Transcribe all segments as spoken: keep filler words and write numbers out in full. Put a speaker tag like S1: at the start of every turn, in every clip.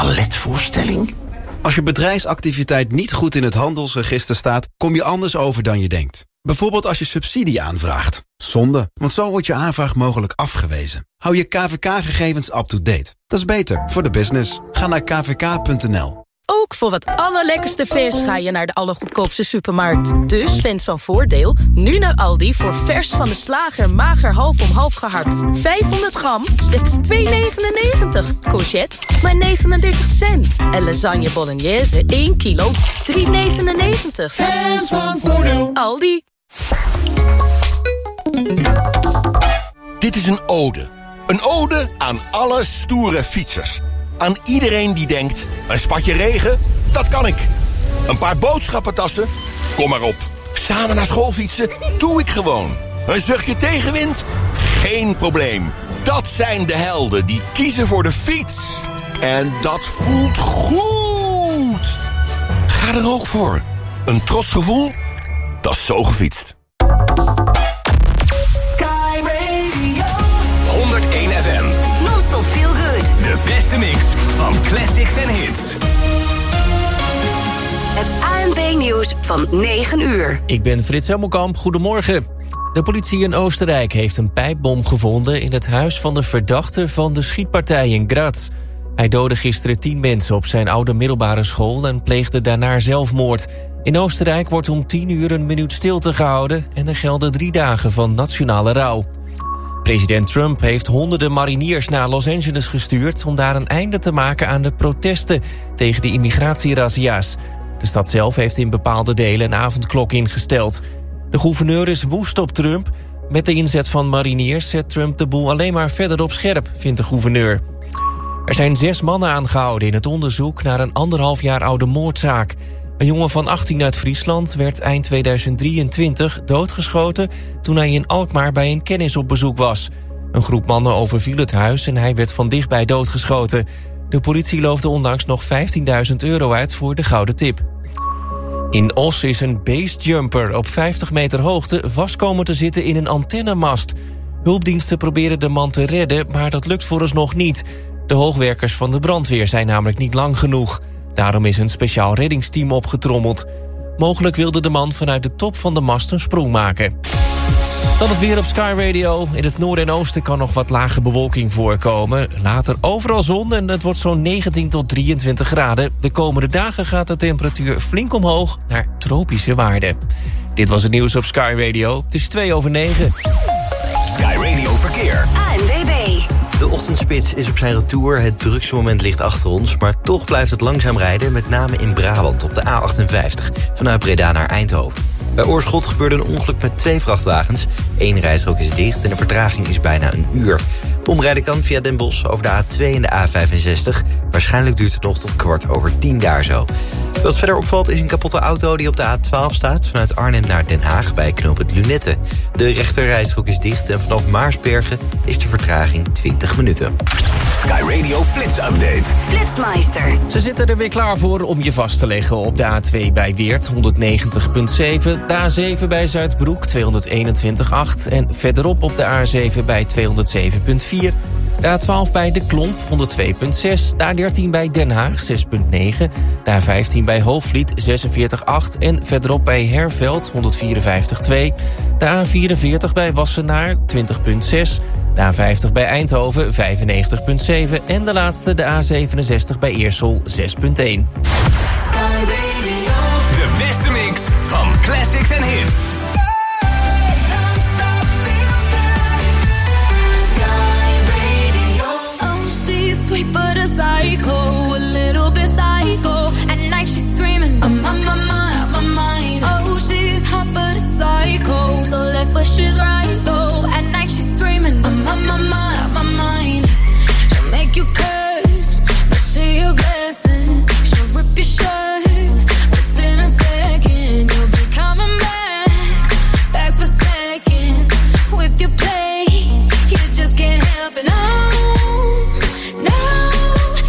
S1: balletvoorstelling? Als je bedrijfsactiviteit niet goed in het handelsregister staat, kom je anders over dan je denkt. Bijvoorbeeld als je subsidie aanvraagt. Zonde, want zo wordt je aanvraag mogelijk afgewezen. Hou je K V K-gegevens up-to-date. Dat is beter voor de business. Ga naar k v k punt n l.
S2: Ook voor het allerlekkerste vers ga je naar de allergoedkoopste supermarkt. Dus fans van Voordeel, nu naar Aldi voor vers van de slager mager half om half gehakt. vijfhonderd gram, slechts twee negenennegentig. Courgette, maar negenendertig cent. En lasagne bolognese, één kilo, drie negenennegentig.
S3: Fans van Voordeel.
S2: Aldi.
S4: Dit is een ode. Een ode aan alle stoere fietsers. Aan iedereen die denkt, een spatje regen, dat kan ik. Een paar boodschappentassen, kom maar op. Samen naar school fietsen, doe ik gewoon. Een zuchtje tegenwind, geen probleem. Dat zijn de helden die kiezen voor de fiets. En dat voelt goed. Ga er ook voor. Een trots gevoel, dat is zo gefietst.
S3: Sky Radio.
S5: honderdéén F M.
S6: Non-stop feel good.
S5: De beste mix van classics en hits.
S6: Het A N P-nieuws van negen uur.
S7: Ik ben Frits Hemmelkamp, goedemorgen. De politie in Oostenrijk heeft een pijpbom gevonden in het huis van de verdachte van de schietpartij in Graz. Hij doodde gisteren tien mensen op zijn oude middelbare school en pleegde daarna zelfmoord. In Oostenrijk wordt om tien uur een minuut stilte gehouden en er gelden drie dagen van nationale rouw. President Trump heeft honderden mariniers naar Los Angeles gestuurd om daar een einde te maken aan de protesten tegen de immigratierazzia's. De stad zelf heeft in bepaalde delen een avondklok ingesteld. De gouverneur is woest op Trump. Met de inzet van mariniers zet Trump de boel alleen maar verder op scherp, vindt de gouverneur. Er zijn zes mannen aangehouden in het onderzoek naar een anderhalf jaar oude moordzaak. Een jongen van achttien uit Friesland werd eind tweeduizend drieëntwintig doodgeschoten toen hij in Alkmaar bij een kennis op bezoek was. Een groep mannen overviel het huis en hij werd van dichtbij doodgeschoten. De politie loofde onlangs nog vijftienduizend euro uit voor de gouden tip. In Os is een basejumper op vijftig meter hoogte vast komen te zitten in een antennemast. Hulpdiensten proberen de man te redden, maar dat lukt vooralsnog niet. De hoogwerkers van de brandweer zijn namelijk niet lang genoeg. Daarom is een speciaal reddingsteam opgetrommeld. Mogelijk wilde de man vanuit de top van de mast een sprong maken. Dan het weer op Sky Radio. In het noorden en oosten kan nog wat lage bewolking voorkomen. Later overal zon en het wordt zo'n negentien tot drieëntwintig graden. De komende dagen gaat de temperatuur flink omhoog naar tropische waarden. Dit was het nieuws op Sky Radio. Het is twee over negen.
S5: Sky Radio Verkeer.
S6: A N W B.
S8: De ochtendspits is op zijn retour. Het drukste moment ligt achter ons. Maar toch blijft het langzaam rijden, met name in Brabant op de A achtenvijftig. Vanuit Breda naar Eindhoven. Bij Oorschot gebeurde een ongeluk met twee vrachtwagens. Eén rijstrook is dicht en de vertraging is bijna een uur. Omrijden kan via Den Bosch over de A twee en de A vijfenzestig. Waarschijnlijk duurt het nog tot kwart over tien daar zo. Wat verder opvalt is een kapotte auto die op de A twaalf staat. Vanuit Arnhem naar Den Haag bij knooppunt Lunette. De rechterrijstrook is dicht en vanaf Maarsbergen is de vertraging twintig minuten.
S5: Sky Radio Flits Update.
S6: Flitsmeister.
S7: Ze zitten er weer klaar voor om je vast te leggen op de A twee bij Weert honderdnegentig komma zeven... de A zeven bij Zuidbroek tweehonderdeenentwintig komma acht... en verderop op de A zeven bij tweehonderdzeven komma vier... de A twaalf bij De Klomp honderdtwee komma zes... de A dertien bij Den Haag zes komma negen... de A vijftien bij Hoofdvliet zesenveertig komma acht... en verderop bij Herveld honderdvierenvijftig komma twee... de A vierenveertig bij Wassenaar twintig komma zes... de A vijftig bij Eindhoven vijfennegentig komma zeven... en de laatste de A zevenenzestig bij Eersel zes komma één.
S5: De beste mix van classics en hits.
S9: She's sweet but a psycho, a little bit psycho. At night she's screaming, I'm on my mind, my mind. Oh, she's hot but a psycho, so left but she's right though. At night she's screaming, I'm on my mind, my mind. She'll make you curse, but she a blessing. She'll rip your shirt within a second. You'll be coming back, back for second. With your play, you just can't help it. No, no,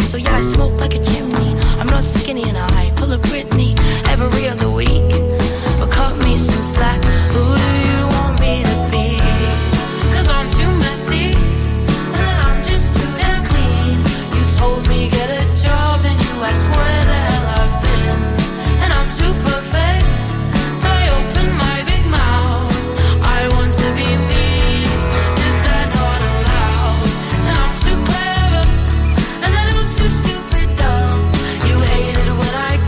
S10: So yeah, I smoke like a chimney. I'm not skinny and I pull a Britney every other week. But cut me some slack. Who do you want me to be? Cause I'm too messy, and then I'm just too damn clean. You told me get a job, and you asked where the hell I've been. And I'm too perfect, so I open my big mouth. I want to be me. Is that not allowed? And I'm too clever, and then I'm too stupid dumb. You hate it when I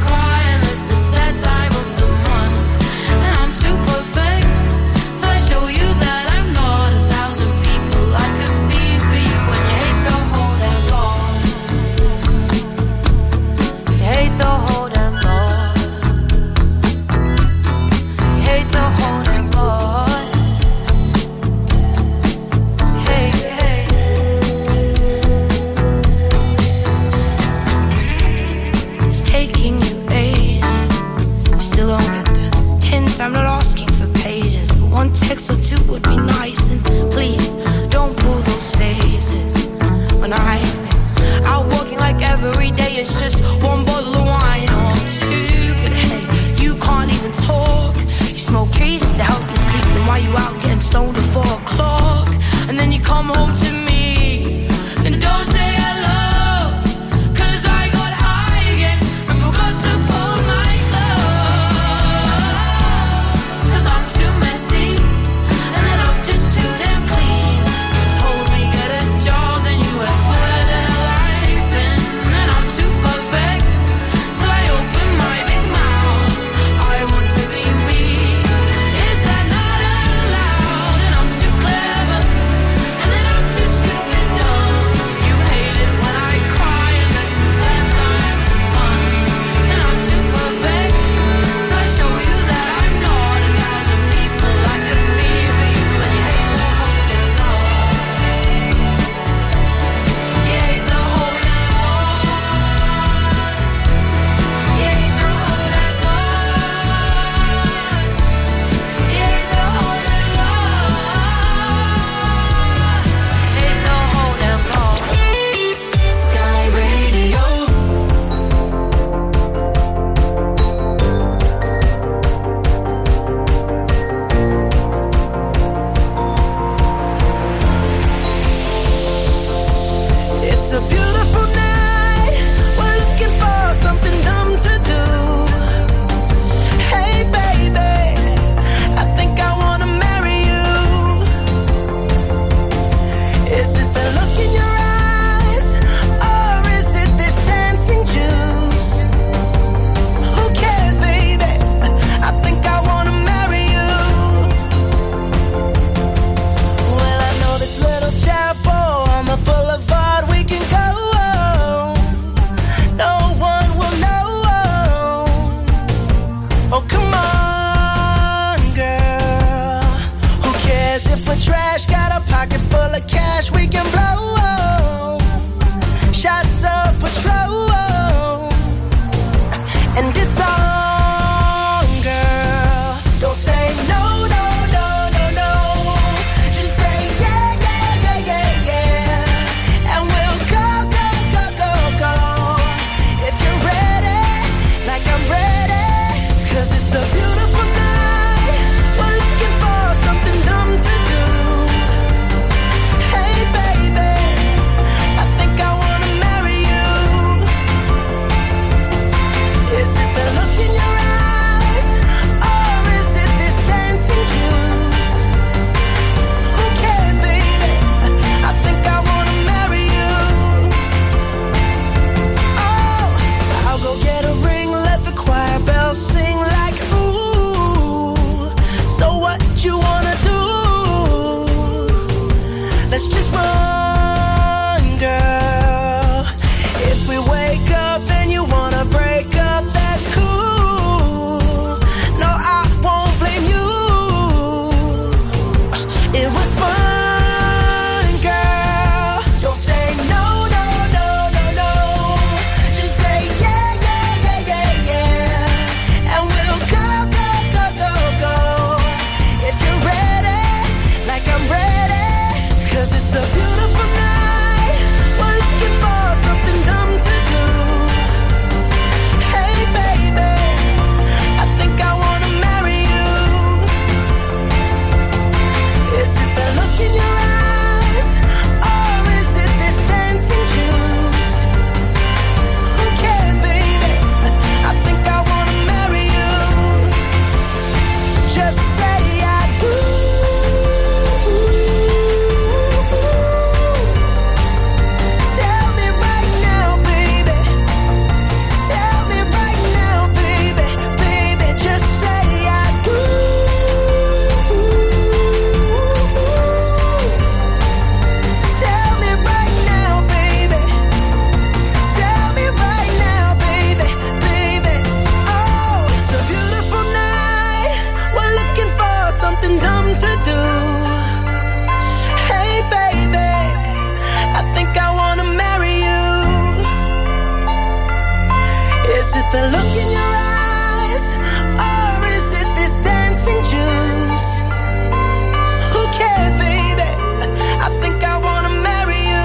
S10: Is it the look in your eyes, or is it this dancing juice? Who cares, baby? I think I wanna marry you.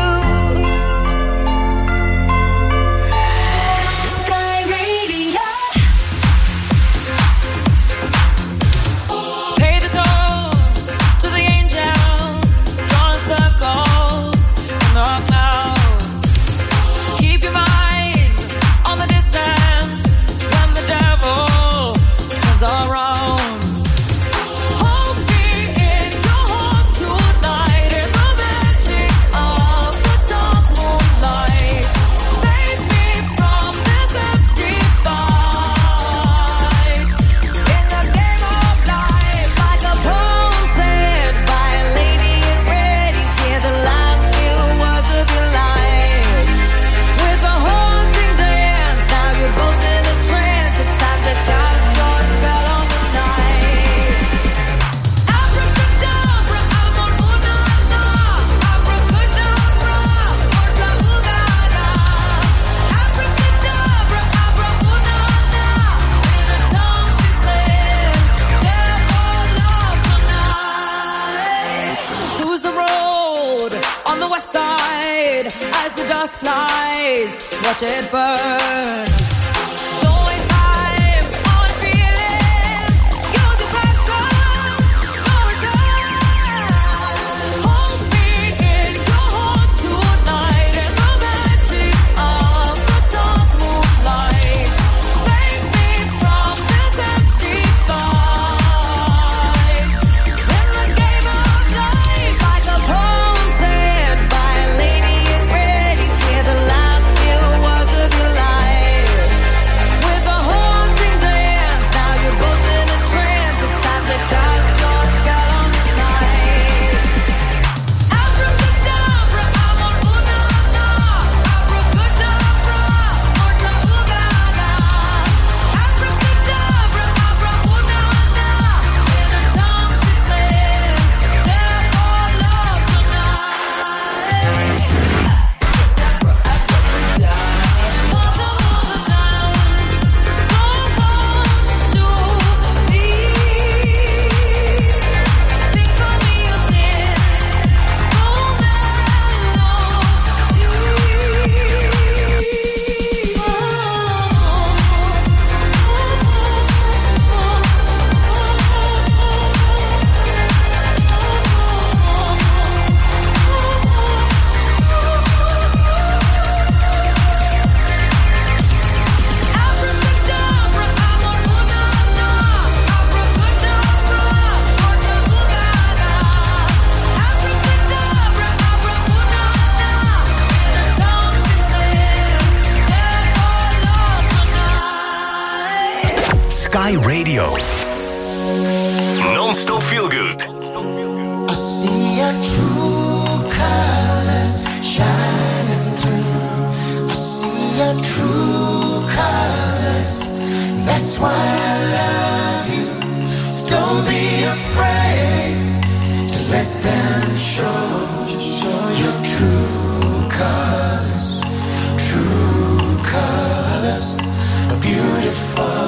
S3: Sky Radio.
S10: Pay the toll to the angels, drawing circles in the clouds. Keep your mind on the distance when the devil turns around. Hold me in your heart tonight in the magic of the dark moonlight. Save me from this empty fight. In the game of life, like a poem said by a lady in red, you hear the last few words of your life. With a haunting dance, now you're both in a trance. It's time to cast your spell on the night. Abracadabra, I'm on una-na. Abracadabra, orta ugana. Abracadabra, abra una-na. In a tongue she said, therefore love tonight. Choose the road on the west side as the dust flies. Watch it burn. Don't waste time on feeling. Use your passion. No return. Hold me in your heart tonight in the magic of the dark moonlight. Save me from this empty fight. In the game of life, like a poem said by a lady in red, you hear the last few words of your life. With a haunting dance, now you're both in a trance. It's time to cast your spell on the night. Abracadabra, I'm on una-na. Abracadabra, orta ugana. Abracadabra, abra una-na. In a tongue she said, therefore love tonight.
S5: Sky Radio. Non-stop feel good.
S3: I see your true colors shining through. I see your true colors. That's why I love you. So don't be afraid to let them show your true colors. True colors are beautiful.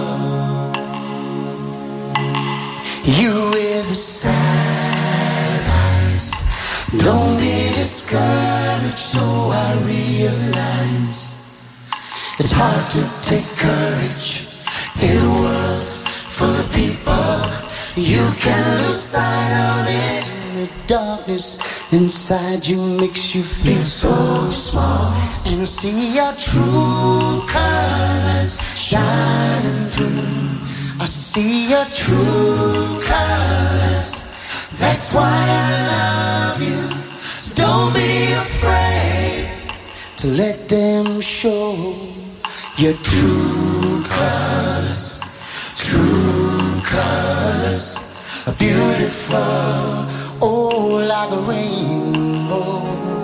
S3: You with the sad eyes. Don't be discouraged, no, I realize it's hard to take courage in a world full of people. You can lose sight of it. The darkness inside you makes you feel so small. And I see your true colors shining through. I see your true colors. That's why I love you. So don't be afraid to let them show your true colors. True colors are beautiful. Oh, like a rainbow.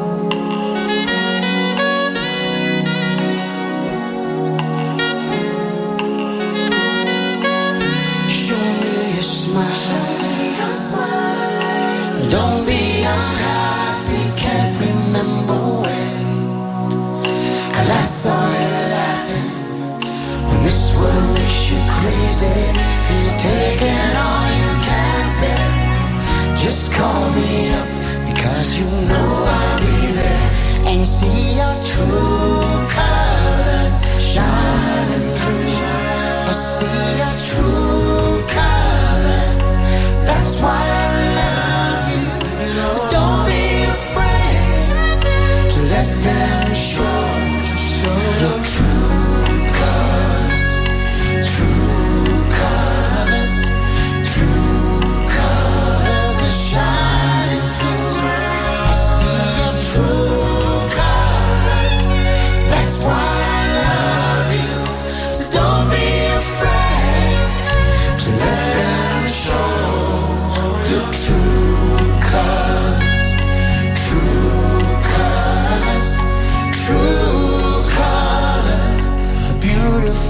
S3: Show me your smile. Don't be unhappy, can't remember when I last saw you laughing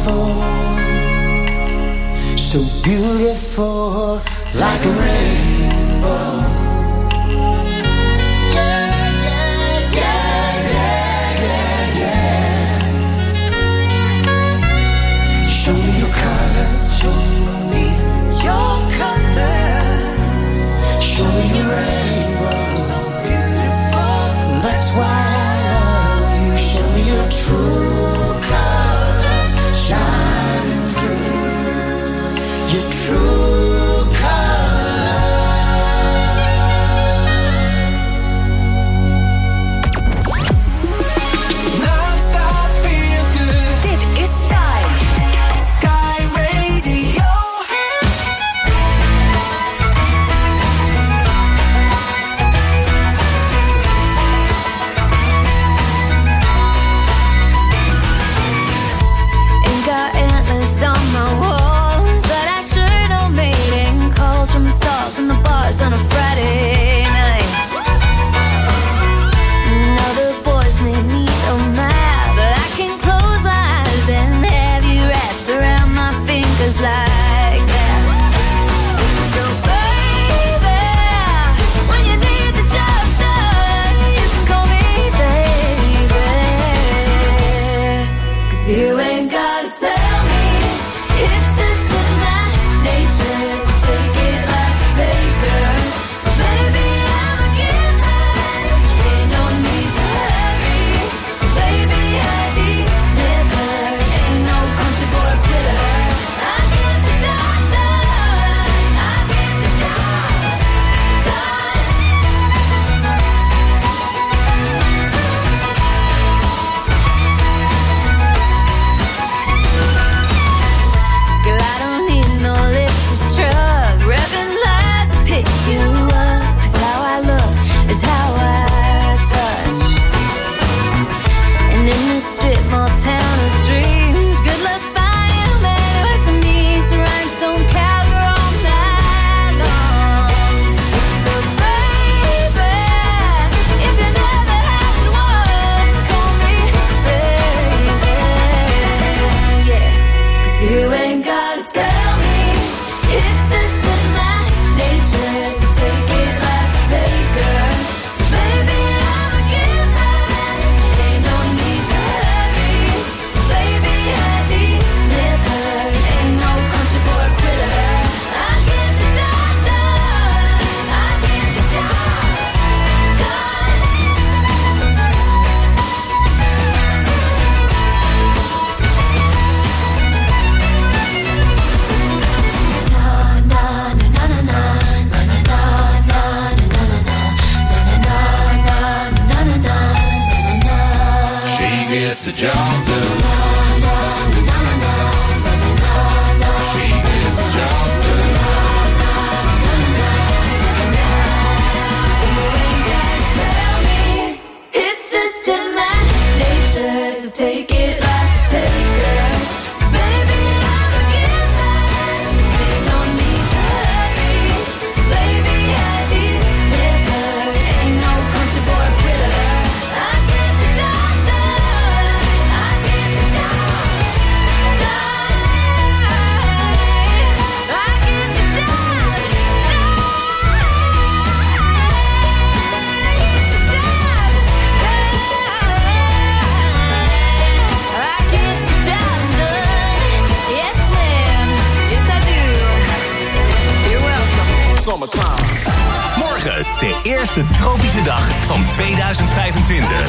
S3: beautiful, so beautiful, like a rainbow. Show me your colors, show me your colors. Show me your rainbow, so beautiful. That's why I love you. Show me your true colors, shining through. Your true colors. Non-stop feel good.
S6: Dit is Sky.
S3: Sky Radio.
S9: Ain't got antlers on my walls, but I sure don't mating calls from the stars and the bars on a Friday night. Now the boys may need a map, but I can close my eyes and have you wrapped around my fingers like that. So baby, when you need the job done, you can call me baby. 'Cause you ain't gotta tell me, it's just in my nature, so take it like a taker. 'Cause baby, I'm a giver, ain't no need to hurry. 'Cause baby, I deliver, ain't no country boy quitter. I get the job done, I get the job done. Girl, I don't need no lifted truck, revving loud to pick you up. 'Cause how I look is how I touch. And in this strip mall town of dreams, good luck finding a man who has some needs, rhinestone cowgirl all night long. So baby, if you never had one, call me baby, yeah. 'Cause you ain't gotta tell me, it's just in my nature, so take it like a taker. 'Cause baby, I'm a giver, ain't no need to hurry. 'Cause baby, I deliver, ain't no country boy quitter. I get the job done, I get the job done.
S5: She gets the job done. She gets the job done.
S9: Tell me, it's just in my nature, so take it like a taker. 'Cause baby, I'm a giver, ain't no need to hurry. 'Cause baby, I deliver, ain't no country boy quitter. I get the job done, I get the job done, I get the job done. I get the job done. Yes, ma'am. Yes, I do. You're welcome.
S4: Summertime.
S5: Morgen de eerste tropische dag van tweeduizend vijfentwintig.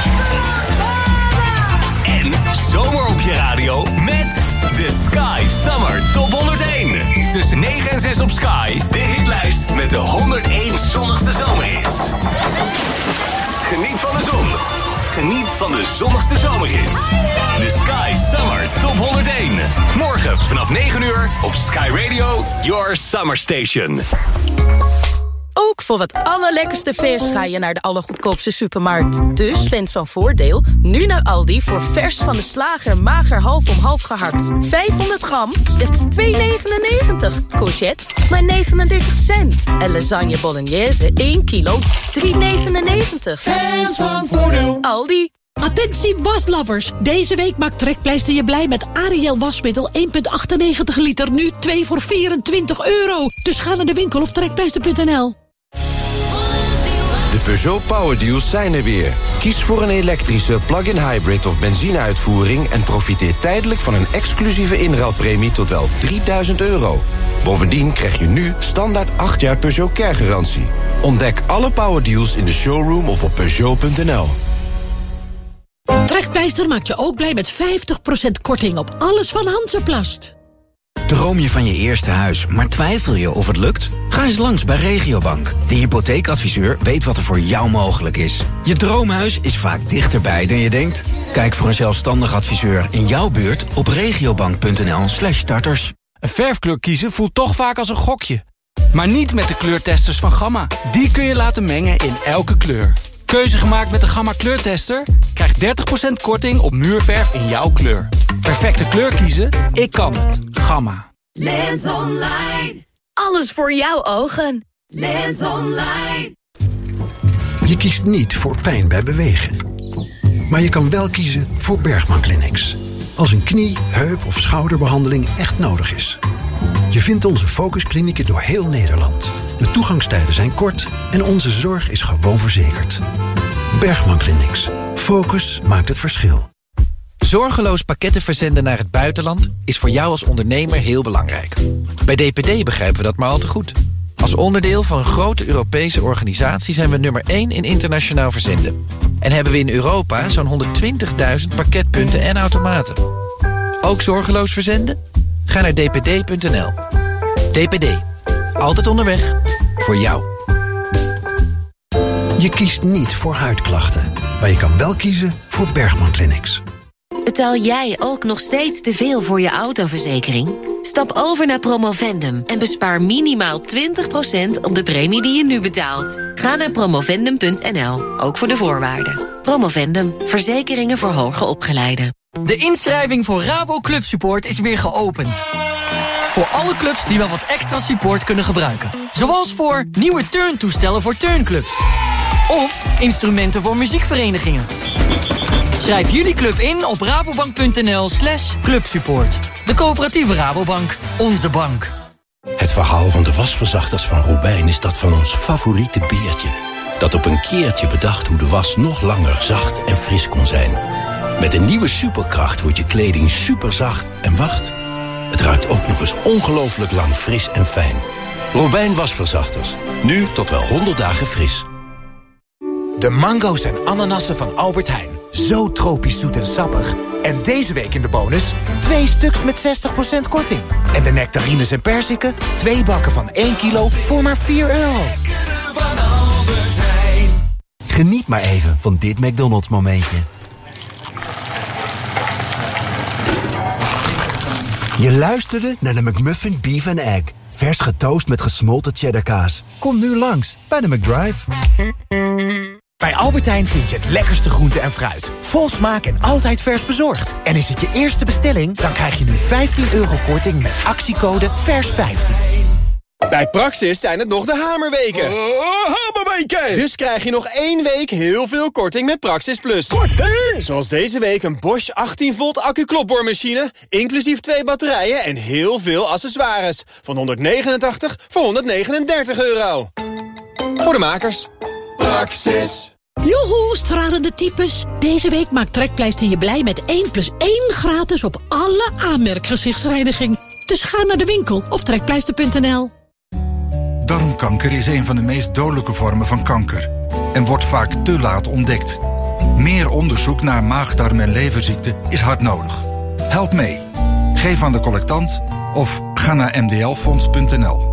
S5: En zomer op je radio met de Sky Summer Top honderdéén. Tussen negen en zes op Sky, de hitlijst met de honderdéén zonnigste zomerhits. Geniet van de zon. Geniet van de zonnigste zomerhits. De Sky Summer Top honderdéén. Morgen vanaf negen uur op Sky Radio, your summer station.
S2: Ook voor het allerlekkerste vers ga je naar de allergoedkoopste supermarkt. Dus fans van Voordeel, nu naar Aldi voor vers van de slager mager half om half gehakt. vijfhonderd gram, slechts twee negenennegentig. Courgette, maar negenendertig cent. En lasagne bolognese, één kilo, drie negenennegentig.
S3: Fans van Voordeel.
S2: Aldi.
S11: Attentie waslovers. Deze week maakt Trekpleister je blij met Ariel wasmiddel één komma achtennegentig liter. Nu twee voor vierentwintig euro. Dus ga naar de winkel of trekpleister punt n l.
S12: De Peugeot Power Deals zijn er weer. Kies voor een elektrische, plug-in hybrid of benzineuitvoering... en profiteer tijdelijk van een exclusieve inruilpremie tot wel drieduizend euro. Bovendien krijg je nu standaard acht jaar Peugeot Care-garantie. Ontdek alle Power Deals in de showroom of op Peugeot punt n l.
S11: Trekpleister maakt je ook blij met vijftig procent korting op alles van Hansaplast.
S13: Droom je van je eerste huis, maar twijfel je of het lukt? Ga eens langs bij Regiobank. De hypotheekadviseur weet wat er voor jou mogelijk is. Je droomhuis is vaak dichterbij dan je denkt. Kijk voor een zelfstandig adviseur in jouw buurt op regiobank punt n l slash starters.
S14: Een verfkleur kiezen voelt toch vaak als een gokje. Maar niet met de kleurtesters van Gamma. Die kun je laten mengen in elke kleur. Keuze gemaakt met de Gamma kleurtester? Krijg dertig procent korting op muurverf in jouw kleur. Perfecte kleur kiezen? Ik kan het. Gamma.
S15: Lens Online. Alles voor jouw ogen. Lens Online.
S16: Je kiest niet voor pijn bij bewegen. Maar je kan wel kiezen voor Bergman Clinics. Als een knie, heup of schouderbehandeling echt nodig is. Je vindt onze focusklinieken door heel Nederland. De toegangstijden zijn kort en onze zorg is gewoon verzekerd. Bergman Clinics. Focus maakt het verschil.
S17: Zorgeloos pakketten verzenden naar het buitenland is voor jou als ondernemer heel belangrijk. Bij D P D begrijpen we dat maar al te goed. Als onderdeel van een grote Europese organisatie zijn we nummer één in internationaal verzenden. En hebben we in Europa zo'n honderdtwintigduizend pakketpunten en automaten. Ook zorgeloos verzenden? Ga naar d p d punt n l. D P D. Altijd onderweg. Voor jou.
S16: Je kiest niet voor huidklachten. Maar je kan wel kiezen voor Bergman Clinics.
S18: Betaal jij ook nog steeds te veel voor je autoverzekering? Stap over naar Promovendum en bespaar minimaal twintig procent op de premie die je nu betaalt. Ga naar promovendum punt n l, ook voor de voorwaarden. Promovendum, verzekeringen voor hoger opgeleiden.
S19: De inschrijving voor Rabo Club Support is weer geopend. Voor alle clubs die wel wat extra support kunnen gebruiken. Zoals voor nieuwe turntoestellen voor turnclubs. Of instrumenten voor muziekverenigingen. Schrijf jullie club in op rabobank punt n l slash clubsupport. De coöperatieve Rabobank. Onze bank.
S20: Het verhaal van de wasverzachters van Robijn is dat van ons favoriete beertje. Dat op een keertje bedacht hoe de was nog langer zacht en fris kon zijn. Met een nieuwe superkracht wordt je kleding superzacht en wacht. Het ruikt ook nog eens ongelooflijk lang fris en fijn. Robijn wasverzachters. Nu tot wel honderd dagen fris.
S21: De mango's en ananassen van Albert Heijn. Zo tropisch zoet en sappig. En deze week in de bonus twee stuks met zestig procent korting. En de nectarines en perziken, twee bakken van één kilo voor maar vier euro.
S22: Geniet maar even van dit McDonald's momentje. Je luisterde naar de McMuffin Beef and Egg. Vers getoast met gesmolten cheddarkaas. Kom nu langs bij de McDrive.
S21: Bij Albert Heijn vind je het lekkerste groente en fruit. Vol smaak en altijd vers bezorgd. En is het je eerste bestelling, dan krijg je nu vijftien euro korting met actiecode vers vijftien.
S23: Bij Praxis zijn het nog de hamerweken.
S4: Uh, hamerweken!
S23: Dus krijg je nog één week heel veel korting met Praxis Plus.
S4: Korting!
S23: Zoals deze week een Bosch achttien volt accu-klopboormachine, inclusief twee batterijen en heel veel accessoires. Van honderdnegenentachtig voor honderdnegenendertig euro. Voor de makers. Praxis.
S11: Joehoe, stralende types. Deze week maakt Trekpleister je blij met één plus één gratis op alle aanmerkgezichtsreiniging. Dus ga naar de winkel of trekpleister punt n l.
S24: Darmkanker is een van de meest dodelijke vormen van kanker en wordt vaak te laat ontdekt. Meer onderzoek naar maagdarm- en leverziekten is hard nodig. Help mee. Geef aan de collectant of ga naar m d l fonds punt n l.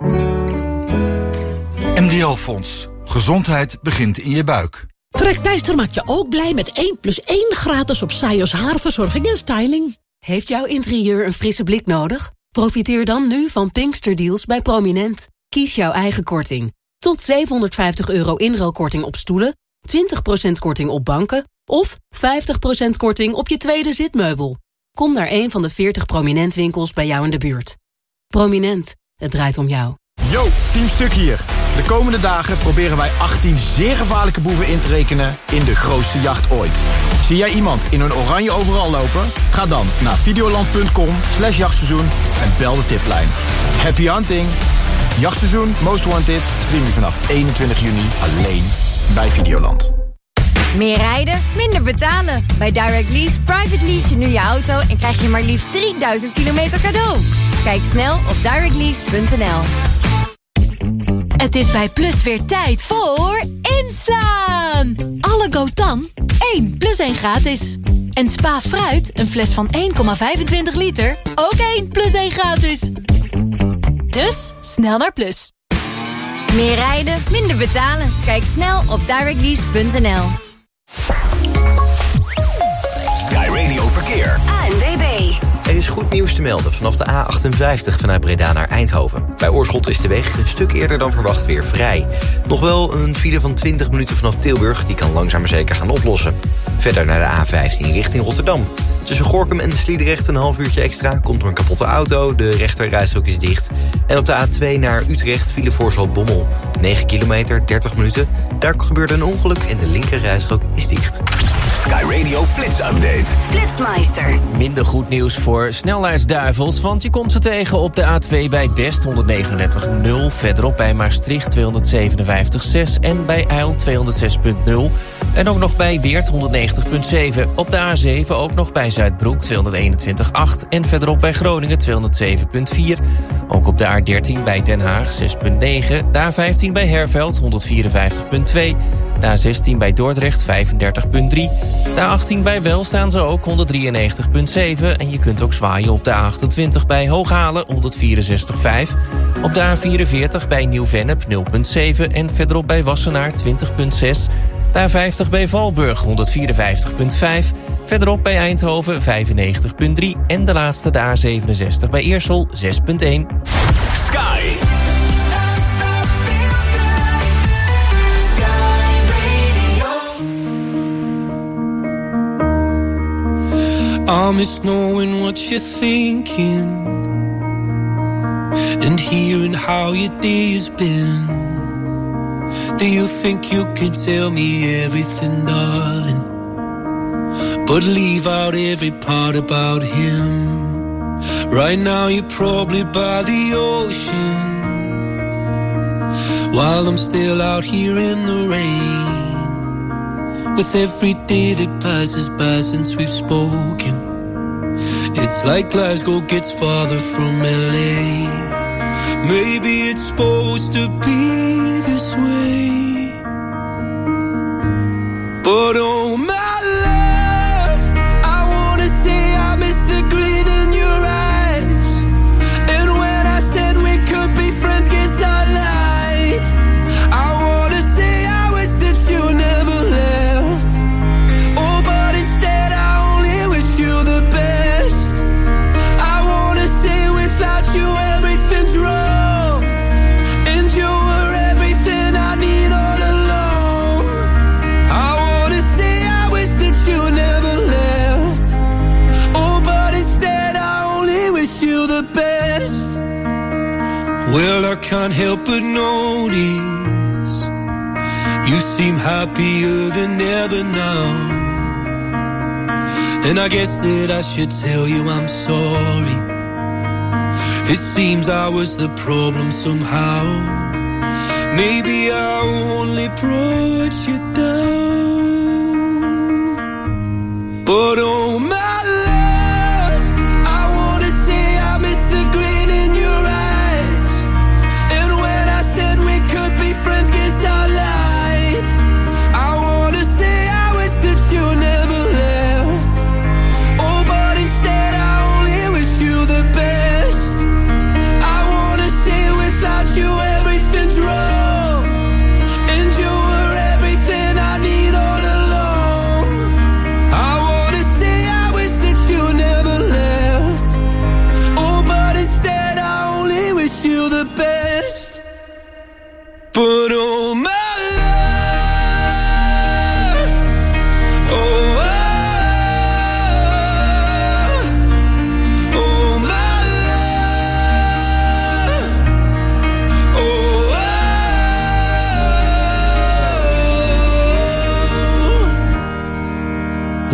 S24: M D L Fonds. Gezondheid begint in je buik.
S11: Trekpleister maakt je ook blij met één plus één gratis op Sajos haarverzorging en styling.
S25: Heeft jouw interieur een frisse blik nodig? Profiteer dan nu van Pinksterdeals bij Prominent. Kies jouw eigen korting. Tot zevenhonderdvijftig euro inruilkorting op stoelen, twintig procent korting op banken of vijftig procent korting op je tweede zitmeubel. Kom naar een van de veertig Prominent winkels bij jou in de buurt. Prominent, het draait om jou.
S26: Yo, Team Stuk hier. De komende dagen proberen wij achttien zeer gevaarlijke boeven in te rekenen in de grootste jacht ooit. Zie jij iemand in een oranje overal lopen? Ga dan naar videoland.com slash jachtseizoen en bel de tiplijn. Happy hunting! Jachtseizoen Most Wanted stream je vanaf eenentwintig juni alleen bij Videoland.
S1: Meer rijden, minder betalen. Bij Direct Lease private lease je nu je auto en krijg je maar liefst drieduizend kilometer cadeau. Kijk snel op direct lease punt n l.
S25: Het is bij Plus weer tijd voor inslaan. Alle Gotan, één plus één gratis. En Spa Fruit, een fles van één komma vijfentwintig liter, ook één plus één gratis. Dus, snel naar Plus.
S1: Meer rijden, minder betalen. Kijk snel op direct lease punt n l.
S5: Sky Radio Verkeer.
S6: A N W B.
S7: Er is goed nieuws te melden vanaf de A achtenvijftig vanuit Breda naar Eindhoven. Bij Oorschot is de weg een stuk eerder dan verwacht weer vrij. Nog wel een file van twintig minuten vanaf Tilburg, die kan langzaam maar zeker gaan oplossen. Verder naar de A vijftien richting Rotterdam. Tussen Gorinchem en Sliedrecht een half uurtje extra, komt er een kapotte auto, de rechterrijstrook is dicht. En op de A twee naar Utrecht file voor Zaltbommel. negen kilometer, dertig minuten. Daar gebeurde een ongeluk en de linkerrijstrook is dicht.
S5: Sky Radio Flits Update.
S6: Flitsmeister.
S8: Minder goed nieuws voor snelheidsduivels, want je komt ze tegen op de A twee bij Best honderdnegenendertig komma nul. Verderop bij Maastricht tweehonderdzevenenvijftig komma zes en bij Eil tweehonderdzes komma nul. En ook nog bij Weert honderdnegentig komma zeven. Op de A zeven ook nog bij Zuidbroek tweehonderdeenentwintig komma acht. En verderop bij Groningen tweehonderdzeven komma vier. Ook op de A dertien bij Den Haag zes komma negen. De A vijftien bij Herveld honderdvierenvijftig komma twee. De A zestien bij Dordrecht vijfendertig komma drie. De A achttien bij Wel staan ze ook honderddrieënnegentig komma zeven. En je kunt ook zwaaien op de A achtentwintig bij Hooghalen honderdvierenzestig komma vijf. Op de A vierenveertig bij Nieuw-Vennep nul komma zeven. En verderop bij Wassenaar twintig komma zes. De A vijftig bij Valburg honderdvierenvijftig komma vijf. Verderop bij Eindhoven vijfennegentig komma drie. En de laatste de A zevenenzestig bij Eersel zes komma één.
S5: Sky.
S3: I miss knowing what you're thinking and hearing how your day has been. Do you think you can tell me everything, darling, but leave out every part about him? Right now you're probably by the ocean, while I'm still out here in the rain. With every day that passes by since we've spoken, it's like Glasgow gets farther from L A. Maybe it's supposed to be this way, but oh my love, I wanna say I miss the grin in your eyes. And when I said we could be friends, guess I lied. I wanna say I wish that you never left. Oh, but instead I only wish you the best. I wanna say without you everything's wrong, and you were everything I need all along. I wanna say I wish that you never left. Oh, but instead I only wish you the best. Well, I can't help but notice you seem happier than ever now. And I guess that I should tell you I'm sorry. It seems I was the problem somehow. Maybe I only brought you down. But oh my love, I wanna say I miss the grin in your eyes. And when I said we could be friends, guess I lied. I wanna say I wish that you never left. Oh, but instead I only wish you the best. I wanna say without you everything's wrong, and you were everything I need all along. I wanna say I wish that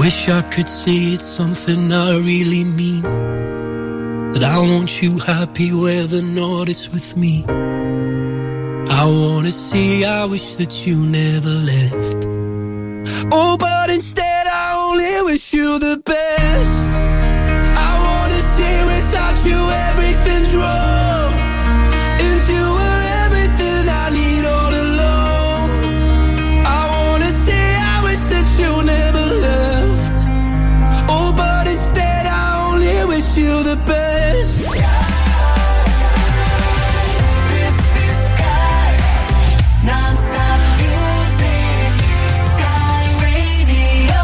S3: wish I could say it's something I really mean, that I want you happy where the north is with me. I wanna say I wish that you never left. Oh, but instead I only wish you the best. I wanna say without you everything's wrong, and you were everything I need all along. I wanna say I wish that you never left. Oh, but instead I only wish you the best.
S15: This is Sky, non-stop music, Sky Radio.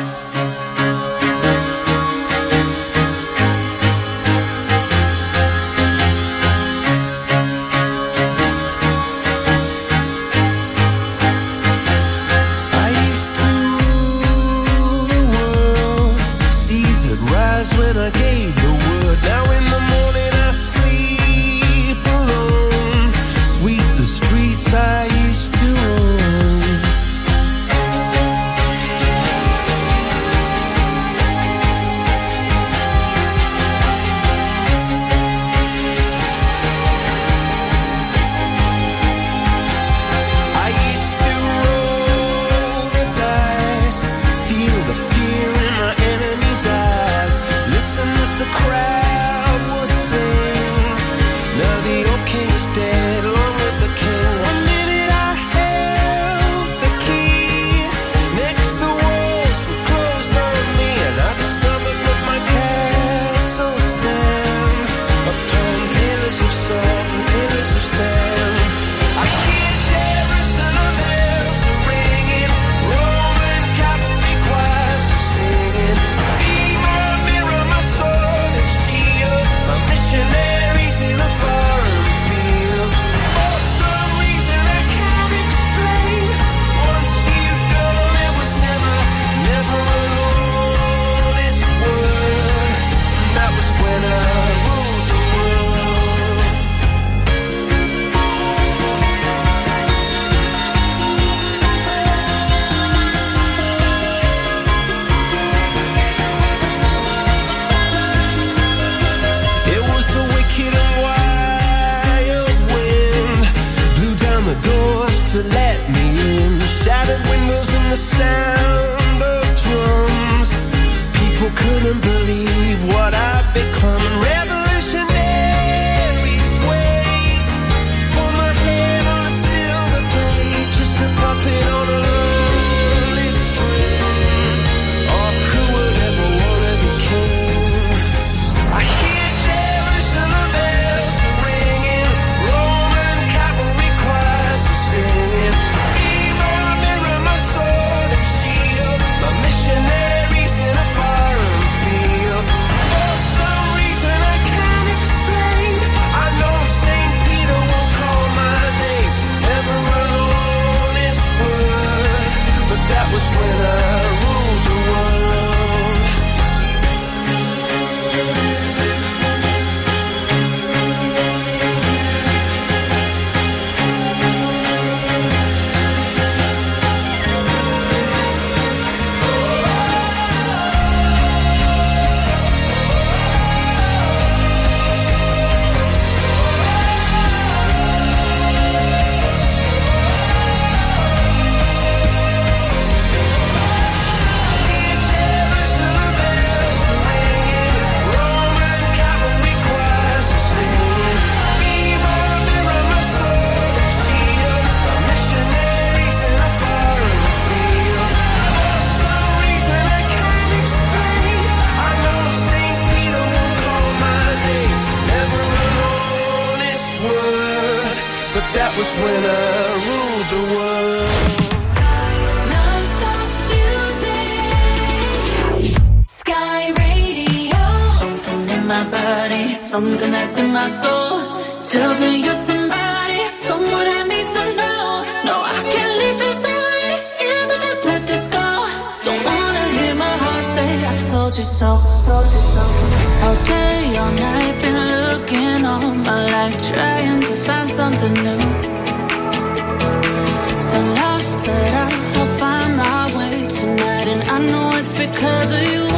S3: I used to rule the world, seas would rise when I gave the word. Now in the morning I sleep alone, sweep the streets I used to own. I used to roll the dice, feel the fear in my enemy's eyes, listen as the crowd would sing. Now the old king is dead, long live the king. One minute I held the key, next the walls were closed on me, and I discovered that my castle stand upon pillars of salt and pillars of sand. I hear Jerusalem bells are ringing, Roman cavalry choirs are singing. Be my mirror, my sword and shield, my missionaries in a foreign field. For some reason I can't explain, once you go there was never, never an honest word. And that was when I ruled the world. It was the wicked and wild wind, blew down the doors to let me in, shattered windows and the sound of drums. People couldn't believe what I'd become, and revolutionaries wait for my head on a silver plate, just a puppet on a lonely string. Oh, who would ever wanna be king? I hear Jerusalem bells are ringing, Roman cavalry choirs are singing. Be my mirror, my sword and shield, my missionaries in a foreign field. For some reason I can't explain, I know Saint Peter won't call my name, never an honest word. But that was when I ruled the world. Jerusalem bells are ringing, Roman cavalry choirs are singing. Be my mirror, my sword and shield, my missionaries in a foreign field. For some reason I can't explain, I know Saint Peter won't call my name, never an honest word. But that was when I ruled the world.
S15: Non-stop music, Sky Radio.
S2: Something in my body, something that's in my soul, tells me you're somebody, someone I need to know. No, I can't leave this already if I just let this go. Don't wanna hear my heart say I told you so. All day, all night, been looking all my life, trying to find something new. So lost, but I'll find my way tonight, and I know it's been because of you.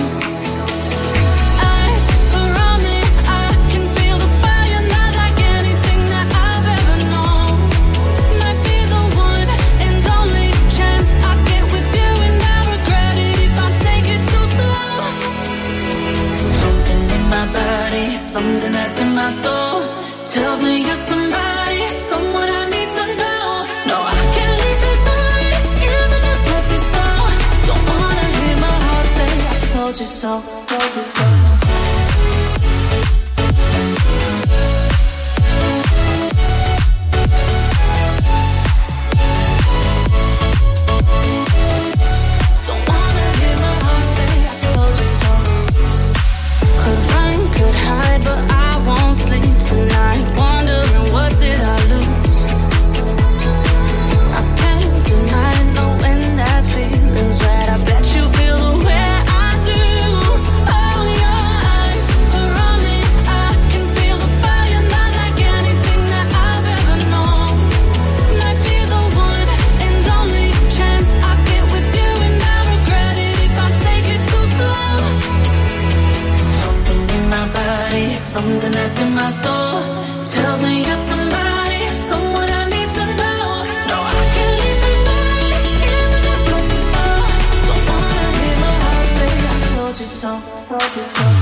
S2: Something that's in my soul tells me you're somebody, someone I need to know. No, I can't leave this alone if I just let this go. Don't wanna hear my heart say I told you so. Don't wanna hear my heart say I told you so. Could run, could hide, but I won't sleep tonight, wondering what did I lose. I can't deny knowing that feeling's right. I bet you feel the way I do. Oh, your eyes are on me. I can feel the fire, not like anything that I've ever known. Might be the one and only chance I get with you, and I regret it if I take it too slow. Something in my body, something that's in my soul tells me you're somebody, someone I need to know. No, I can't leave this alone if I just let this go. Don't wanna hear my heart say I told you so. Told you so.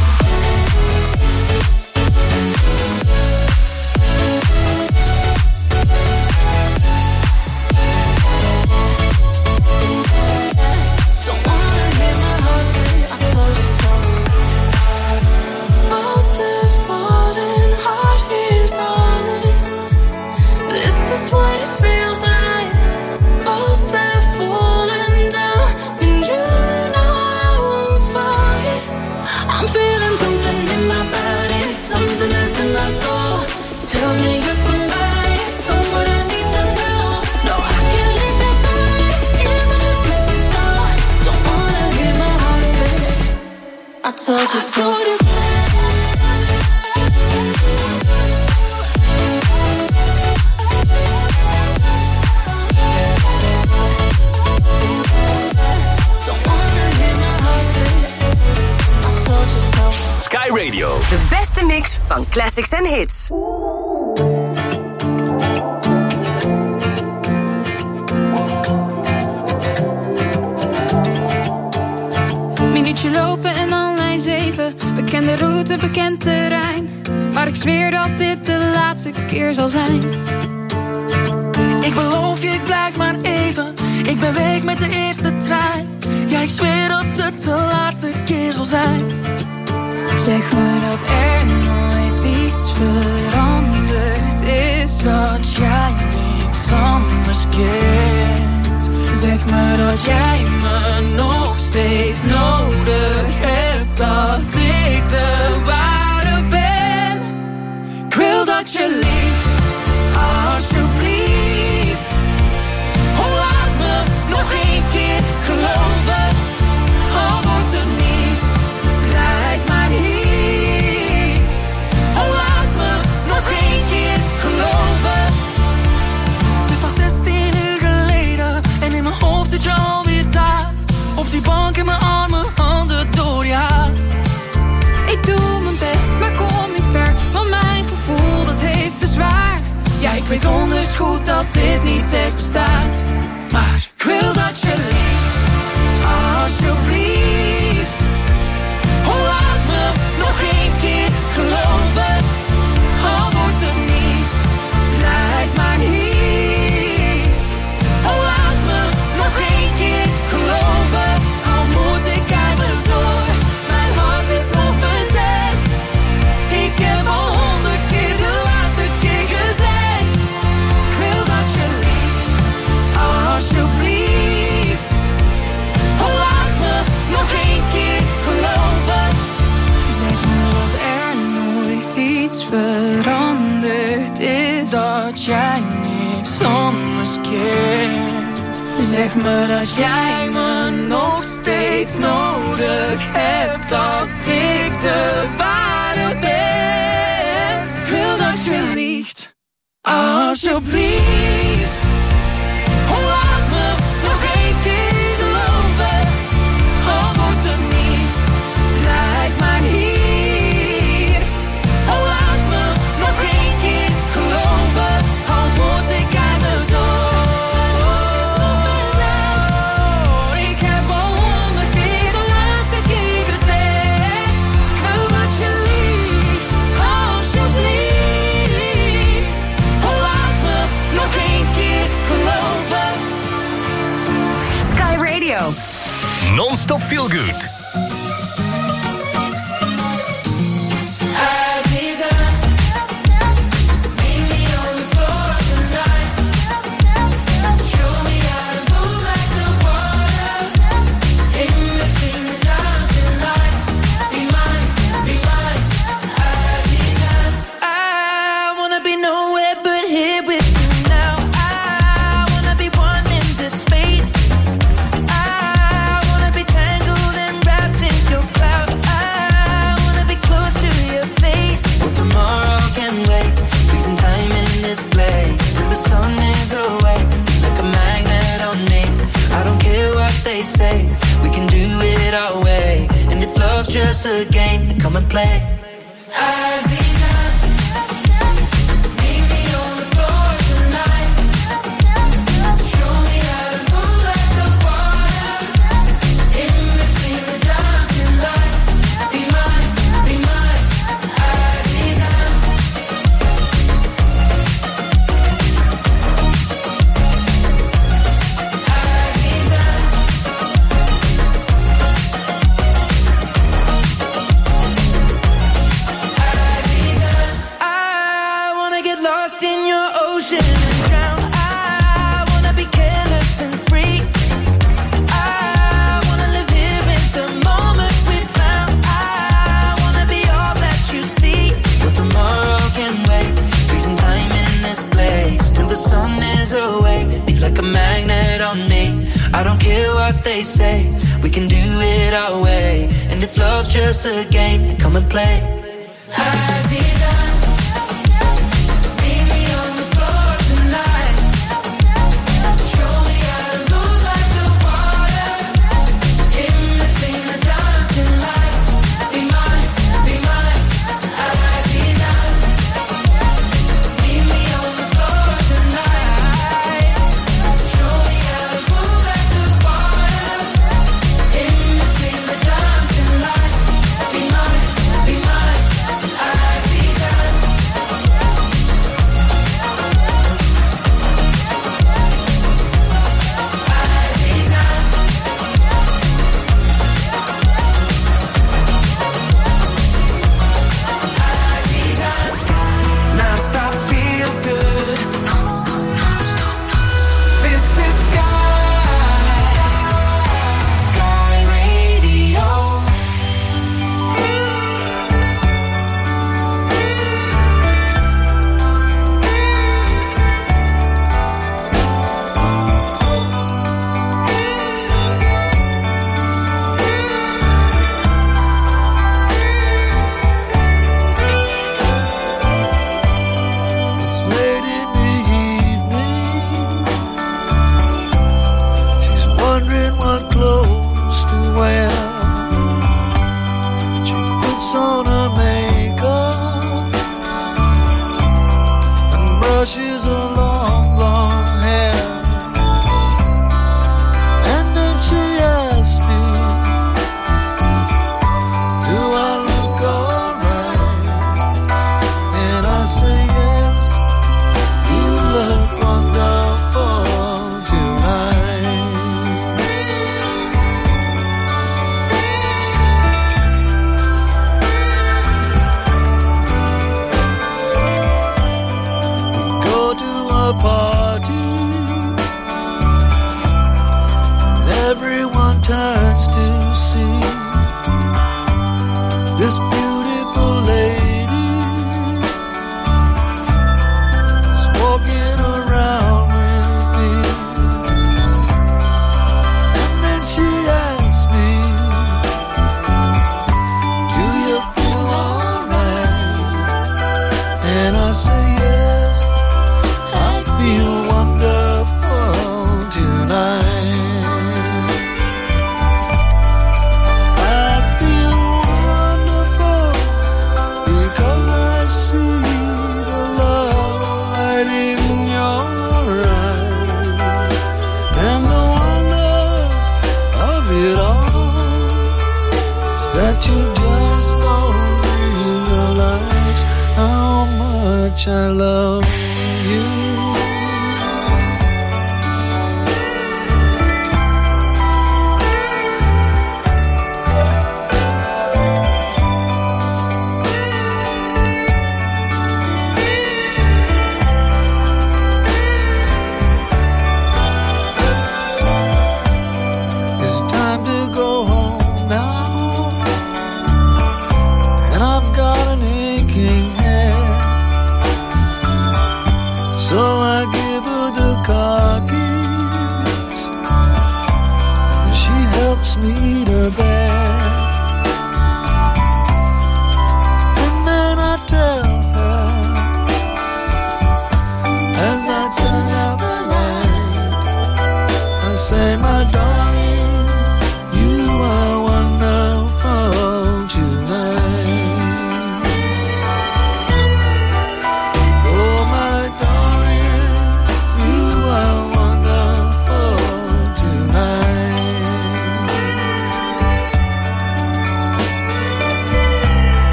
S2: Don't wanna hear my heart say I told you so. Mostly falling, heart is on it. This is what it feels like. Mostly falling down, and you know I won't fight. I'm feeling something in my body, something that's in my soul. Tell me you're somebody, someone I need to know. No, I can't leave this alone if I just let this go. Don't wanna hear my heart say I told you so.
S5: Sky Radio.
S6: De beste mix van classics en hits.
S9: Minuutje lopen en dan lijn zeven. Bekende route, bekend terrein. Maar ik zweer dat dit de laatste keer zal zijn.
S3: Ik beloof je, ik blijf maar even. Ik ben weg met de eerste trein. Ja, ik zweer dat het de laatste keer zal zijn.
S9: Zeg me dat er nooit iets veranderd is.
S3: Dat jij niks anders kent.
S9: Zeg me dat jij me nog steeds nodig hebt. Dat ik de ware ben.
S3: Ik wil dat je liegt, alsjeblieft. Oh, laat me nog één keer geloven. Al wordt het niet, blijf maar hier. Oh, laat me nog één keer geloven. Het is al zestien uur geleden en in mijn hoofd zit je alweer daar. Op die bank in mijn armen, handen door je haar.
S9: Ik doe mijn best, maar kom niet ver, want mijn gevoel dat heeft bezwaar.
S3: Ja, ik weet donders goed dat dit niet echt bestaat. Maar ik wil dat je liegt, alsjeblieft. Oh, laat me nog één keer geloven. Al wordt het niet, blijf maar hier. Oh, laat me nog één keer geloven. Al moet ik eigenlijk door, mijn hart is nog bezet. Ik heb al honderd keer de laatste keer gezegd. Ik wil dat je liegt, alsjeblieft. Oh, laat me nog één keer geloven.
S9: Zeg me dat er nooit iets veranderd is.
S3: Dat jij niks anders kent.
S9: Zeg me dat jij me nog steeds nodig hebt. Dat ik de ware ben.
S3: Ik wil dat je liegt, alsjeblieft. Oh, laat me nog één keer geloven. Oh,
S5: Non-Stop Feel Good.
S3: Just a game, come and play. They say we can do it our way, and if love's just a game, then come and play. Aziza, meet me on the floor tonight. Show me how to move like the water, in between the dancing lights. Be mine, be mine, Aziza. Meet me on the floor tonight. Show me how to move like the water.
S10: I love you.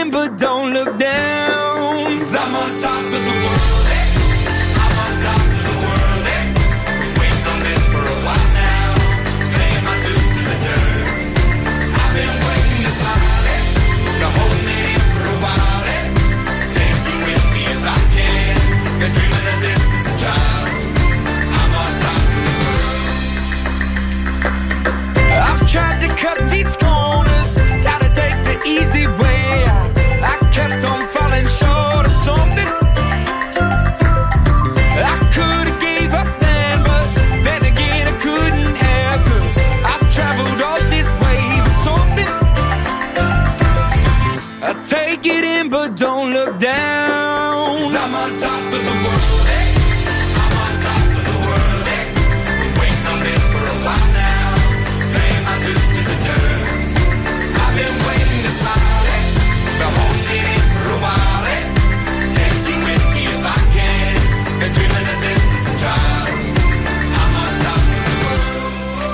S3: in, but don't look down. 'Cause I'm on top of the world, hey. I'm on top of the world, hey. Waiting on this for a while now. Paying my dues to the dirt. I've been waiting to smile, hey. To hold it in for a while, hey. Take you with me if I can. Been dreaming of this since a child. I'm on top of the world. I've tried to cut these corners, try to take the easy way. I kept on falling short of something. I could have gave up then, but then again I couldn't have, 'cause I've traveled all this way for something. I take it in, but don't look down. 'Cause I'm on top of the world, hey. I'm on top of the world, hey. Waiting on this for a while now. Paying my dues to the dirt. I've been waiting to smile, hey. To hold it in for a while, hey. Take you with me if I can. Been dreaming of this since a child. I'm on top of the world.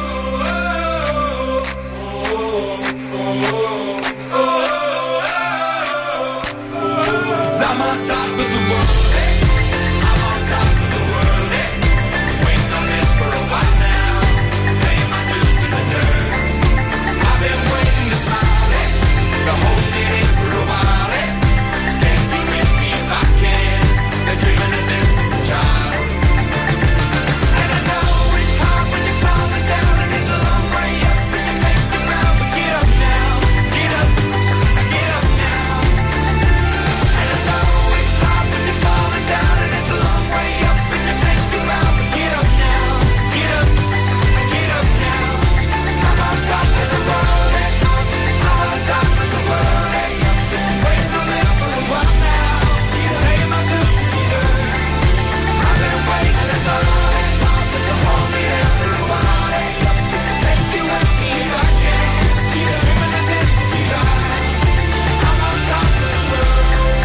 S3: Cause I'm on top of the world, hey. I'm on top of the world, hey. Waiting on this for a while now. Paying my dues to the dirt. I've been waiting to smile, hey. To hold it in for a while, hey. Take you with me if I can. Been dreaming of this since a child. And I know it's hard when you're falling down, and it's a long way up, and you make the ground, but get up now, get up, get up now. And I know it's hard when you're falling down, and it's a long way up, and you make the ground, but get up now, get up, get up now. 'Cause I'm on top of the world, hey. I'm on top of the world, hey. Waiting on this for a while now. Paying my dues to the dirt. I've been waiting to start, hey. To hold me in for a while, hey. Take you with me if I can. Keep dreaming of this since a child. I'm on top of the world.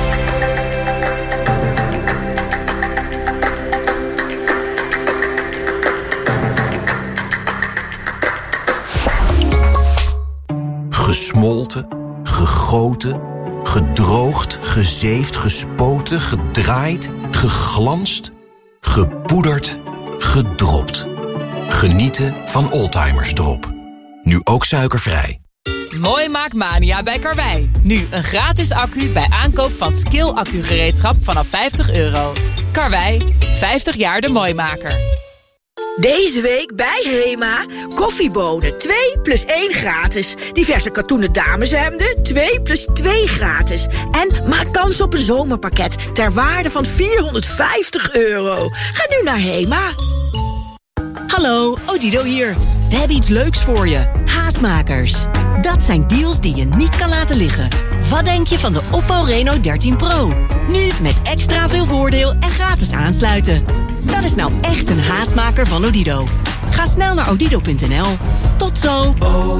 S12: Gesmolten, gegoten, gedroogd, gezeefd, gespoten, gedraaid, geglanst, gepoederd, gedropt. Genieten van Oldtimers Drop. Nu ook suikervrij.
S13: Mooi Maakmania bij Karwei. Nu een gratis accu bij aankoop van Skill accugereedschap vanaf vijftig euro. Karwei, vijftig jaar de mooimaker.
S14: Deze week bij Hema. Koffiebonen twee plus één gratis. Diverse katoenen dameshemden twee plus twee gratis. En maak kans op een zomerpakket ter waarde van vierhonderdvijftig euro. Ga nu naar Hema.
S16: Hallo, Odido hier. We hebben iets leuks voor je. Haastmakers. Dat zijn deals die je niet kan laten liggen. Wat denk je van de Oppo Reno dertien Pro? Nu met extra veel voordeel en gratis aansluiten. Dat is nou echt een haastmaker van Odido. Ga snel naar odido punt n l. Tot zo.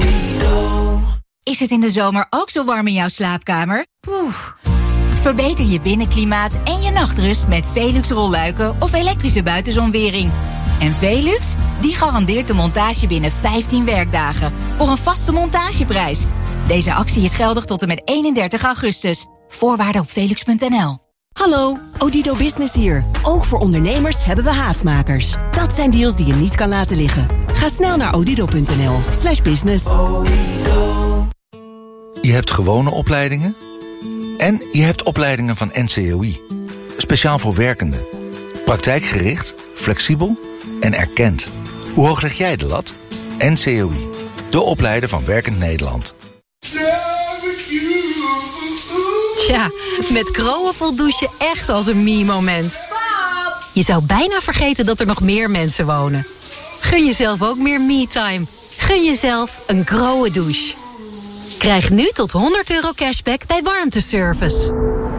S1: Is het in de zomer ook zo warm in jouw slaapkamer? Poeh. Verbeter je binnenklimaat en je nachtrust met Velux rolluiken of elektrische buitenzonwering. En Velux, die garandeert de montage binnen vijftien werkdagen voor een vaste montageprijs. Deze actie is geldig tot en met eenendertig augustus. Voorwaarden op velux punt n l.
S16: Hallo, Odido Business hier. Ook voor ondernemers hebben we haastmakers. Dat zijn deals die je niet kan laten liggen. Ga snel naar odido punt n l slash business.
S17: Je hebt gewone opleidingen en je hebt opleidingen van N C O I. Speciaal voor werkenden. Praktijkgericht, flexibel en erkend. Hoe hoog leg jij de lat? N C O I, de opleider van Werkend Nederland.
S18: Tja, met Kroon voelt douchen echt als een me-moment. Je zou bijna vergeten dat er nog meer mensen wonen. Gun jezelf ook meer me-time. Gun jezelf een Kroon douche. Krijg nu tot honderd euro cashback bij warmteservice.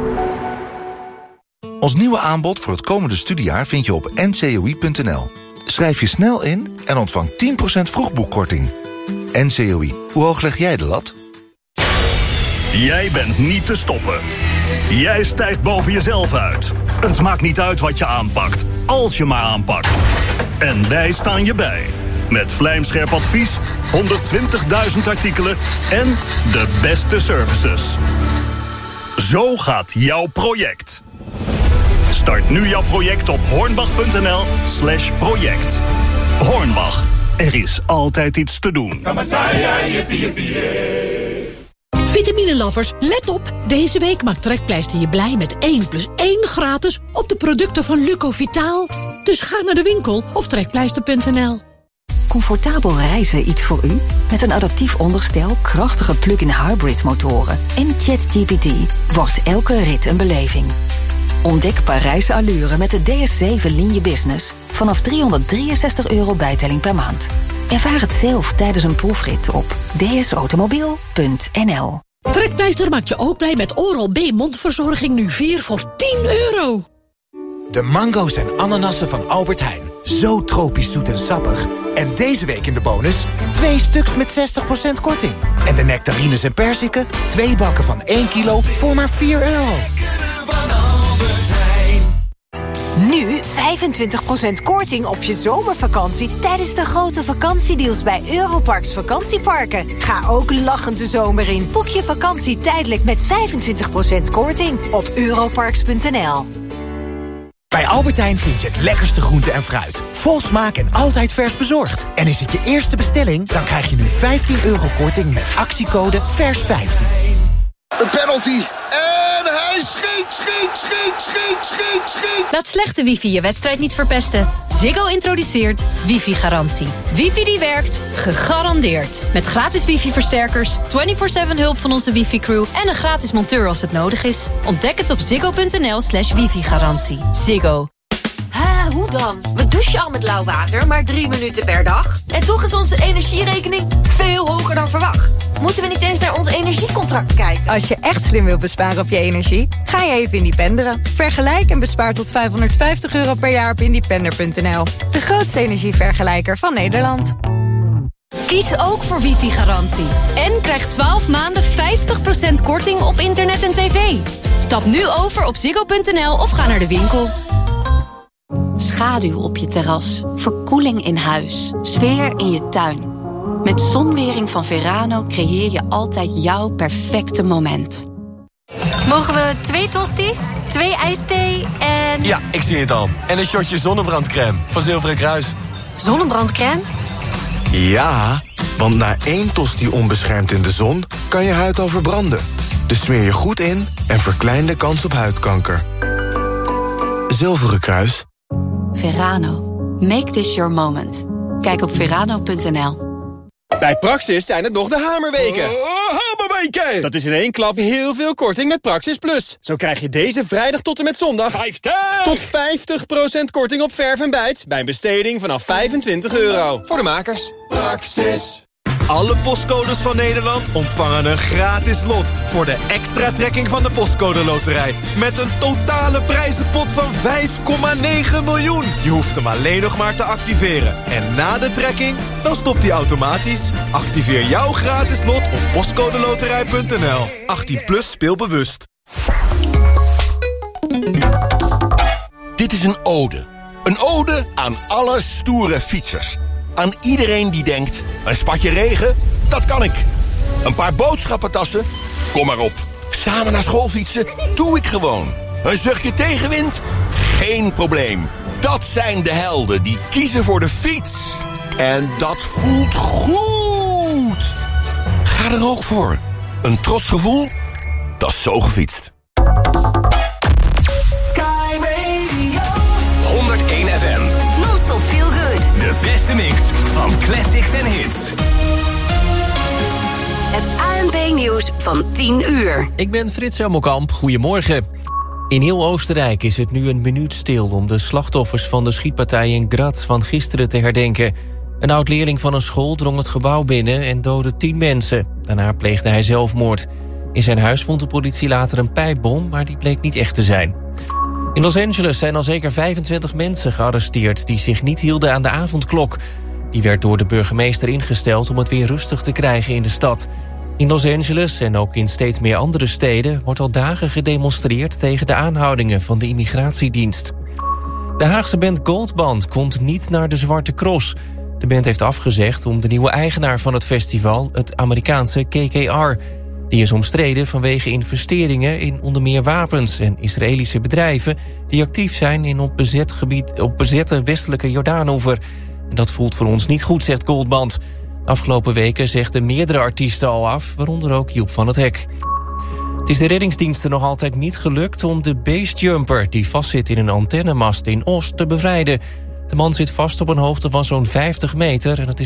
S17: Ons nieuwe aanbod voor het komende studiejaar vind je op n c o i punt n l. Schrijf je snel in en ontvang tien procent vroegboekkorting. N C O I, hoe hoog leg jij de lat?
S27: Jij bent niet te stoppen. Jij stijgt boven jezelf uit. Het maakt niet uit wat je aanpakt, als je maar aanpakt. En wij staan je bij. Met vlijmscherp advies, honderdtwintigduizend artikelen en de beste services. Zo gaat jouw project. Start nu jouw project op hornbach.nl slash project. Hornbach, er is altijd iets te doen.
S11: Vitamine-lovers, let op! Deze week maakt Trekpleister je blij met één plus één gratis op de producten van Lucovitaal. Dus ga naar de winkel of trekpleister punt n l.
S4: Comfortabel reizen iets voor u? Met een adaptief onderstel, krachtige plug-in hybrid motoren en ChatGPT wordt elke rit een beleving. Ontdek Parijse allure met de D S zeven Linie Business vanaf driehonderddrieënzestig euro bijtelling per maand. Ervaar het zelf tijdens een proefrit op d s automobiel punt n l.
S11: Trekpleister maakt je ook blij met Oral-B mondverzorging nu vier voor tien euro.
S19: De mango's en ananassen van Albert Heijn. Zo tropisch zoet en sappig. En deze week in de bonus twee stuks met zestig procent korting. En de nectarines en perziken, twee bakken van één kilo voor maar vier euro.
S20: Nu vijfentwintig procent korting op je zomervakantie tijdens de grote vakantiedeals bij Europarks Vakantieparken. Ga ook lachend de zomer in. Boek je vakantie tijdelijk met vijfentwintig procent korting op europarks punt n l.
S19: Bij Albert Heijn vind je het lekkerste groente en fruit. Vol smaak en altijd vers bezorgd. En is het je eerste bestelling, dan krijg je nu vijftien euro korting met actiecode vers vijftien.
S21: Een penalty. En hij schiet, schiet, schiet, schiet, schiet, schiet.
S18: Laat slechte wifi je wedstrijd niet verpesten. Ziggo introduceert wifi-garantie. Wifi die werkt, gegarandeerd. Met gratis wifi-versterkers, vierentwintig zeven hulp van onze wifi-crew... en een gratis monteur als het nodig is. Ontdek het op ziggo punt n l slash wifi-garantie. Ziggo.
S22: Ha, hoe dan? We douchen al met lauw water, maar drie minuten per dag. En toch is onze energierekening veel hoger dan verwacht. Moeten we niet eens naar ons energiecontract kijken?
S23: Als je echt slim wilt besparen op je energie, ga je even independeren. Vergelijk en bespaar tot vijfhonderdvijftig euro per jaar op independer punt n l. De grootste energievergelijker van Nederland.
S18: Kies ook voor wifi-garantie. En krijg twaalf maanden vijftig procent korting op internet en tv. Stap nu over op ziggo punt n l of ga naar de winkel.
S24: Schaduw op je terras, verkoeling in huis, sfeer in je tuin. Met Zonwering van Verano creëer je altijd jouw perfecte moment.
S18: Mogen we twee tosti's, twee ijsthee en...
S28: Ja, ik zie het al. En een shotje zonnebrandcrème van Zilveren Kruis.
S18: Zonnebrandcrème?
S29: Ja, want na één tosti onbeschermd in de zon kan je huid al verbranden. Dus smeer je goed in en verklein de kans op huidkanker. Zilveren Kruis.
S24: Verano. Make this your moment. Kijk op verano punt n l.
S30: Bij Praxis zijn het nog de hamerweken.
S28: Oh, hamerweken!
S30: Dat is in één klap heel veel korting met Praxis Plus. Zo krijg je deze vrijdag tot en met zondag...
S28: vijftig!
S30: Tot vijftig procent korting op verf en bijt... bij een besteding vanaf vijfentwintig euro. Voor de makers.
S28: Praxis. Alle postcodes van Nederland ontvangen een gratis lot... voor de extra trekking van de Postcode Loterij. Met een totale prijzenpot van vijf komma negen miljoen. Je hoeft hem alleen nog maar te activeren. En na de trekking, dan stopt hij automatisch. Activeer jouw gratis lot op postcodeloterij punt n l. achttien plus, speel bewust.
S31: Dit is een ode. Een ode aan alle stoere fietsers. Aan iedereen die denkt, een spatje regen, dat kan ik. Een paar boodschappentassen, kom maar op. Samen naar school fietsen, doe ik gewoon. Een zuchtje tegenwind, geen probleem. Dat zijn de helden die kiezen voor de fiets. En dat voelt goed. Ga er ook voor. Een trots gevoel, dat is zo gefietst.
S2: Sky Radio.
S5: honderdéén F M.
S15: Non-stop feel good.
S5: De beste mix van classics en hits.
S15: Het A N P-nieuws van tien uur.
S8: Ik ben Frits Helmelkamp. Goedemorgen. In heel Oostenrijk is het nu een minuut stil om de slachtoffers van de schietpartij in Graz van gisteren te herdenken. Een oud-leerling van een school drong het gebouw binnen en doodde tien mensen. Daarna pleegde hij zelfmoord. In zijn huis vond de politie later een pijpbom, maar die bleek niet echt te zijn. In Los Angeles zijn al zeker vijfentwintig mensen gearresteerd die zich niet hielden aan de avondklok. Die werd door de burgemeester ingesteld om het weer rustig te krijgen in de stad. In Los Angeles en ook in steeds meer andere steden wordt al dagen gedemonstreerd tegen de aanhoudingen van de immigratiedienst. De Haagse band Goldband komt niet naar de Zwarte Cross. De band heeft afgezegd om de nieuwe eigenaar van het festival, het Amerikaanse K K R. Die is omstreden vanwege investeringen in onder meer wapens en Israëlische bedrijven die actief zijn in op, bezet gebied, op bezette westelijke Jordaanoever. En dat voelt voor ons niet goed, zegt Goldband. Afgelopen weken zegden meerdere artiesten al af, waaronder ook Joep van het Hek. Het is de reddingsdiensten nog altijd niet gelukt om de basejumper die vastzit in een antennemast in Os te bevrijden. De man zit vast op een hoogte van zo'n vijftig meter en het is